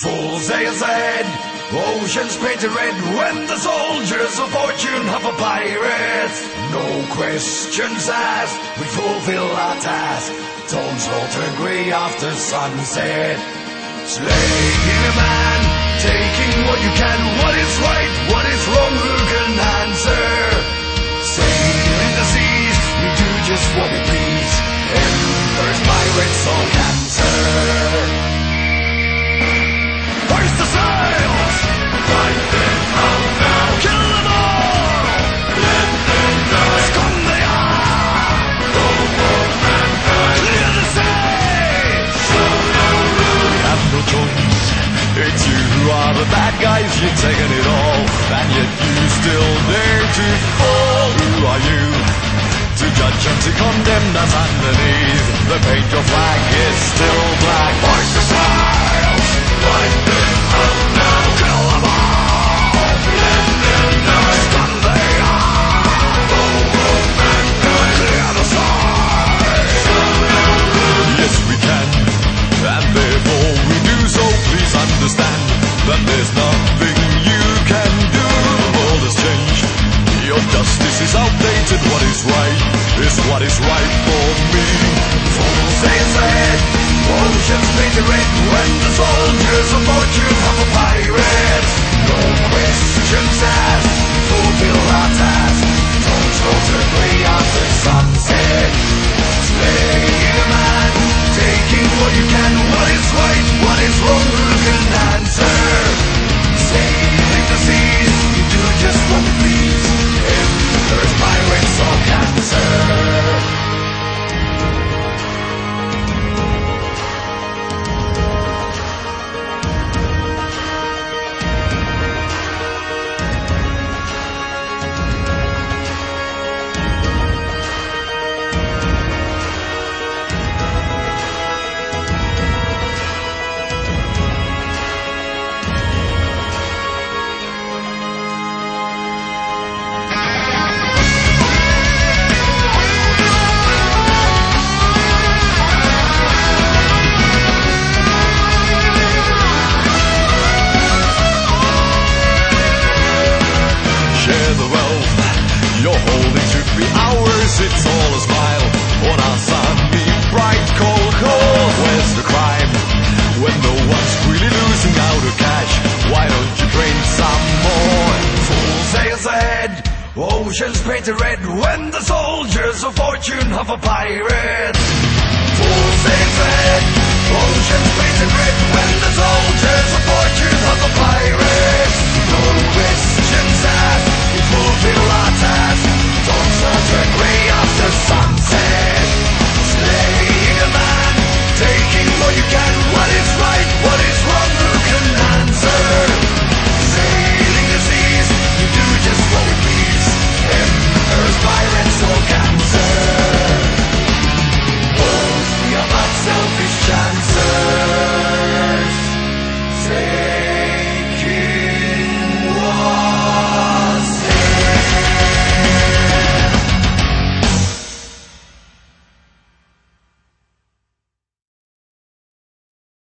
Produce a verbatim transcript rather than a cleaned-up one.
Fools sails ahead, oceans painted red, when the soldiers of fortune have a pirate. No questions asked, we fulfill our task, tones all turn grey after sunset. Slaying a man, taking what you can, what is right, what is wrong, who can answer? Sailing the seas, we do just what we please, emperors, pirates, all cancer. Hoist the sails! Right them out now! Kill them all! Let them die! Scum they are! Go for mankind! Clear the stage! Show no rule! We have no choice. It's you who are the bad guys. You've taken it all, and yet you still dare to fall. Who are you to judge and to condemn us underneath? The paint your flag is still black. Hoist the sails! Right them out now! Kill them all! Let them die! Scum they are! Go for mankind! Clear the sky! Show no rule! Yes, we can, and therefore we do so. Please understand that there's nothing you can do. The world has changed. Your justice is outdated. What is right is what is right for me. Fools sails ahead, oceans painted red, when the soldiers of fortune have a pirate. No questions asked, fulfill our task, tones roll turn grey after sunset. Slaying a man, taking what you can, what is right, what is wrong, who can answer? Sailing the seas, you do just what you please, emperors, pirates, all cancer. It's all a smile on our sunny, bright, cold coast. Where's the crime when no one's really losing out of cash? Why don't you drink some more? Fools sails ahead, oceans painted red, when the soldiers of fortune have a pirate. Fools sails ahead, oceans painted red, when the soldiers